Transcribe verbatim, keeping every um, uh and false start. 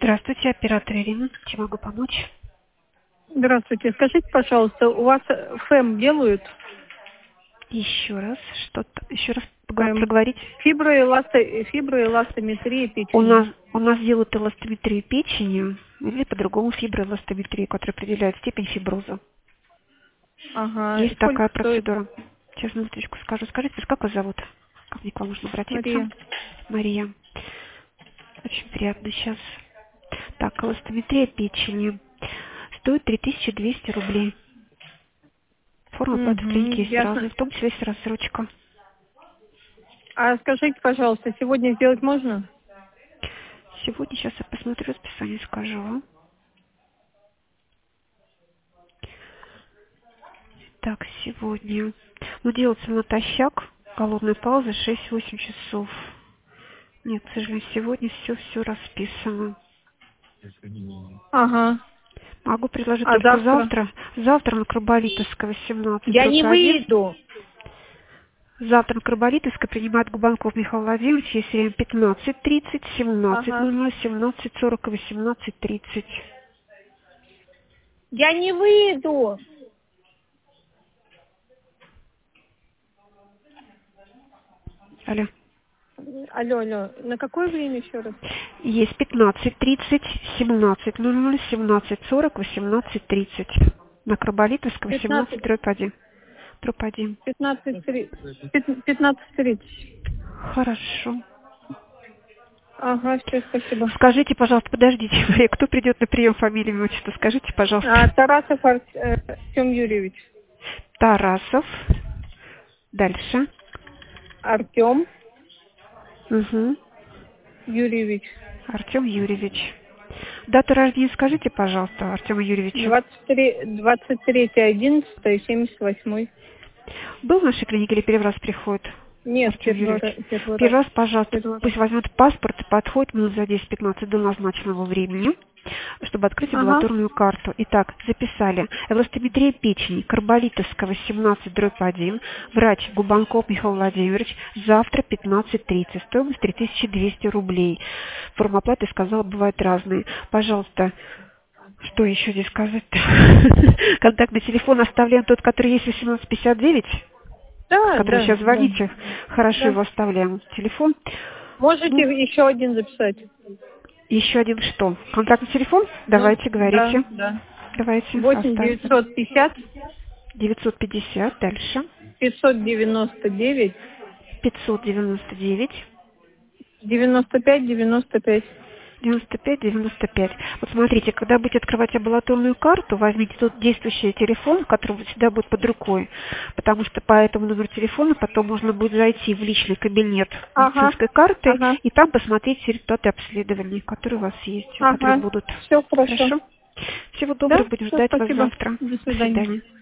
Здравствуйте, оператор Ирина. Чем могу помочь? Здравствуйте. Скажите, пожалуйста, у вас ФЭМ делают? Еще раз, что-то, еще раз пога- ФЭМ. проговорить. Фиброэласто... Фиброэластометрия У нас, печени. у нас делают эластометрию печени, или по-другому фиброэластометрию, которая определяет степень фиброза. Ага. Есть такая Сколько стоит? процедура. Сейчас минуточку скажу. Скажите, как вас зовут? Как мне к вам можно обратиться? Мария. Мария. Очень приятно сейчас. Так, эластометрия печени стоит три тысячи двести рублей. Форма оплаты в Угу, клинике есть ясно. разные, в том числе есть рассрочка. А скажите, пожалуйста, сегодня сделать можно? Сегодня, сейчас я посмотрю расписание, скажу вам. Так, сегодня. Ну, делается натощак, голодная пауза шесть-восемь часов. Нет, к сожалению, сегодня все-все расписано. Ага. Могу предложить А только завтра? завтра. Завтра на Карболитовская, восемнадцать, Я дробь не один. выйду. Завтра на Карболитовской принимает Губанков Михаил Владимирович. Есть время пятнадцать тридцать, семнадцать ноль Ага. ноль, семнадцать сорок и восемнадцать тридцать. Я не выйду. Алло. Алло, алло. На какое время еще раз? Есть пятнадцать тридцать, семнадцать ноль ноль, семнадцать сорок, восемнадцать тридцать. На Карболитовской, восемнадцать, Пятнадцать. дробь один. Дробь один. Пятнадцать тридцать. Пятнадцать тридцать. Хорошо. Ага, все, спасибо. Скажите, пожалуйста, подождите, Мария, кто придет на прием, фамилию, имя, отчество? Скажите, А, пожалуйста. Тарасов Ар- э, Артем Юрьевич. Тарасов. Дальше. Артем Угу. Юрьевич. Артем Юрьевич. Дату рождения скажите, пожалуйста, Артему Юрьевичу. двадцать третье одиннадцатое семьдесят восьмой. Был в нашей клинике или первый раз приходит? Нет, Артем первый Юрьевич. раз. Первый раз. Первый раз, пожалуйста, Первый раз. пусть возьмет паспорт и подходит минут за десять-пятнадцать до назначенного времени, чтобы открыть Ага. амбулаторную карту. Итак, записали. Эластометрия печени, Карболитовская, восемнадцать дробь один, врач Губанков Михаил Владимирович, завтра пятнадцать тридцать, стоимость три тысячи двести рублей. Форма оплаты, сказала, бывают разные. Пожалуйста, что еще здесь сказать-то? Контактный телефон оставляем тот, который есть восемнадцать пятьдесят девять. Да, Который да, сейчас да, звоните, хорошо, да. его оставляем. Телефон. Можете Ну, еще один записать? еще один что? Контактный телефон? Ну, Давайте, да, говорите. да. Давайте, Восемь оставьте. девятьсот пятьдесят девятьсот пятьдесят, дальше. пятьсот девяносто девять пятьсот девяносто девять, девяносто пять девяносто пять. девяносто пять девяносто пять. Вот смотрите, когда будете открывать амбулаторную карту, возьмите тут действующий телефон, который всегда будет под рукой, потому что по этому номеру телефона потом можно будет зайти в личный кабинет Ага, медицинской карты ага, и там посмотреть все результаты обследований, которые у вас есть, которые ага. будут. Все хорошо. Хорошо? Всего Да, доброго, будем все, ждать вас спасибо. завтра. До До свидания. свидания.